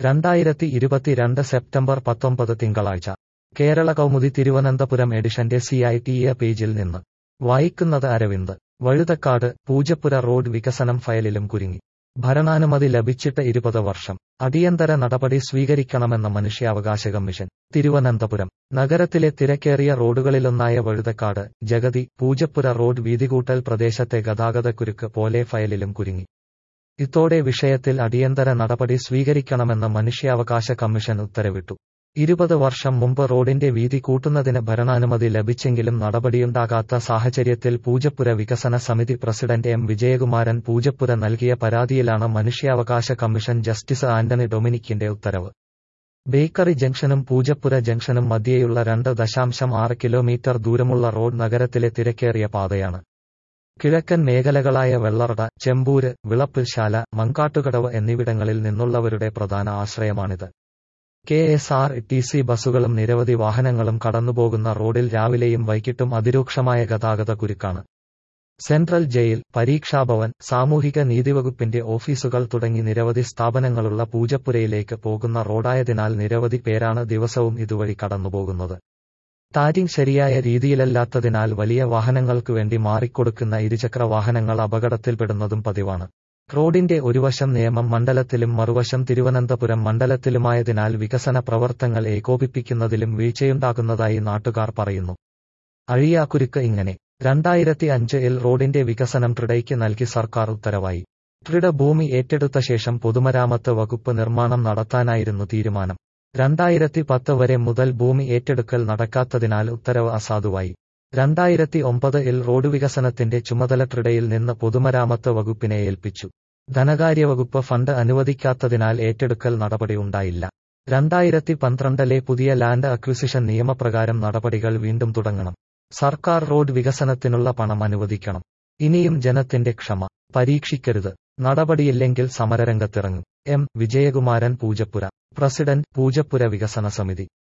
2022 September 19 തിങ്കളാഴ്ച കേരള കൗമുദി തിരുവനന്തപുരം എഡിഷന്റെ CITE പേജിൽ നിന്ന് വായിക്കുന്നത് അരവിന്ദ്. വഴുതക്കാട് പൂജപ്പുര റോഡ് വികസനം ഫയലിലും കുരുങ്ങി. ഭരണാനുമതി ലഭിച്ചിട്ട് 20 വർഷം. അടിയന്തര നടപടി സ്വീകരിക്കണമെന്ന മനുഷ്യാവകാശ കമ്മീഷൻ. തിരുവനന്തപുരം നഗരത്തിലെ തിരക്കേറിയ റോഡുകളിലൊന്നായ വഴുതക്കാട്, ജഗതി, പൂജപ്പുര റോഡ് വീതികൂട്ടൽ പ്രദേശത്തെ ഗതാഗതക്കുരുക്ക് പോലെ ഫയലിലും കുരുങ്ങി. ഇതോടെ വിഷയത്തിൽ അടിയന്തര നടപടി സ്വീകരിക്കണമെന്ന് മനുഷ്യാവകാശ കമ്മീഷൻ ഉത്തരവിട്ടു. 20 വർഷം മുമ്പ് റോഡിന്റെ വീതി കൂട്ടുന്നതിന് ഭരണാനുമതി ലഭിച്ചെങ്കിലും നടപടിയുണ്ടാകാത്ത സാഹചര്യത്തിൽ പൂജപ്പുര വികസന സമിതി പ്രസിഡന്റ് M. വിജയകുമാരൻ പൂജപ്പുര നൽകിയ പരാതിയിലാണ് മനുഷ്യാവകാശ കമ്മീഷൻ ജസ്റ്റിസ് ആന്റണി ഡൊമിനിക്കിന്റെ ഉത്തരവ്. ബേക്കറി ജംഗ്ഷനും പൂജപ്പുര ജംഗ്ഷനും മധ്യേയുള്ള 2.6 കിലോമീറ്റർ ദൂരമുള്ള റോഡ് നഗരത്തിലെ തിരക്കേറിയ പാതയാണ്. കിഴക്കൻ മേഖലകളായ വെള്ളറട, ചെമ്പൂര്, വിളപ്പിൽശാല, മങ്കാട്ടുകടവ് എന്നിവിടങ്ങളിൽ നിന്നുള്ളവരുടെ പ്രധാന ആശ്രയമാണിത്. KSRTC ബസുകളും നിരവധി വാഹനങ്ങളും കടന്നുപോകുന്ന റോഡിൽ രാവിലെയും വൈകിട്ടും അതിരൂക്ഷമായ ഗതാഗതക്കുരുക്കാണ്. സെൻട്രൽ ജയിൽ, പരീക്ഷാഭവൻ, സാമൂഹിക നീതിവകുപ്പിന്റെ ഓഫീസുകൾ തുടങ്ങി നിരവധി സ്ഥാപനങ്ങളുള്ള പൂജപ്പുരയിലേക്ക് പോകുന്ന റോഡായതിനാൽ നിരവധി പേരാണ് ദിവസവും ഇതുവഴി കടന്നുപോകുന്നത്. ടാരിങ് ശരിയായ രീതിയിലല്ലാത്തതിനാൽ വലിയ വാഹനങ്ങൾക്കുവേണ്ടി മാറിക്കൊടുക്കുന്ന ഇരുചക്ര വാഹനങ്ങൾ അപകടത്തിൽപ്പെടുന്നതും പതിവാണ്. റോഡിന്റെ ഒരു വശം നേമം മണ്ഡലത്തിലും മറുവശം തിരുവനന്തപുരം മണ്ഡലത്തിലുമായതിനാൽ വികസന പ്രവർത്തനങ്ങൾ ഏകോപിപ്പിക്കുന്നതിലും വീഴ്ചയുണ്ടാകുന്നതായി നാട്ടുകാർ പറയുന്നു. അഴിയാക്കുരുക്ക് ഇങ്ങനെ. 2005-ൽ റോഡിന്റെ വികസനം ട്രിഡയ്ക്ക് നൽകി സർക്കാർ ഉത്തരവായി. ട്രിഡ ഭൂമി ഏറ്റെടുത്ത ശേഷം പൊതുമരാമത്ത് വകുപ്പ് നിർമ്മാണം നടത്താനായിരുന്നു തീരുമാനം. 2010 വരെ മുതൽ ഭൂമി ഏറ്റെടുക്കൽ നടക്കാത്തതിനാൽ ഉത്തരവ് അസാധുവായി. 2009-ൽ റോഡ് വികസനത്തിന്റെ ചുമതല ട്രിഡയിൽ നിന്ന് പൊതുമരാമത്ത് വകുപ്പിനെ ഏൽപ്പിച്ചു. ധനകാര്യവകുപ്പ് ഫണ്ട് അനുവദിക്കാത്തതിനാൽ ഏറ്റെടുക്കൽ നടപടി ഉണ്ടായില്ല. 2012-ലെ പുതിയ ലാൻഡ് അക്വിസിഷൻ നിയമപ്രകാരം നടപടികൾ വീണ്ടും തുടങ്ങണം. സർക്കാർ റോഡ് വികസനത്തിനുള്ള പണം അനുവദിക്കണം. ഇനിയും ജനത്തിന്റെ ക്ഷമ പരീക്ഷിക്കരുത്. നടപടിയില്ലെങ്കിൽ സമരരംഗത്തിറങ്ങും. M. വിജയകുമാരൻ പൂജപ്പുര പ്രസിഡന്റ്, പൂജപ്പുര വികസന സമിതി.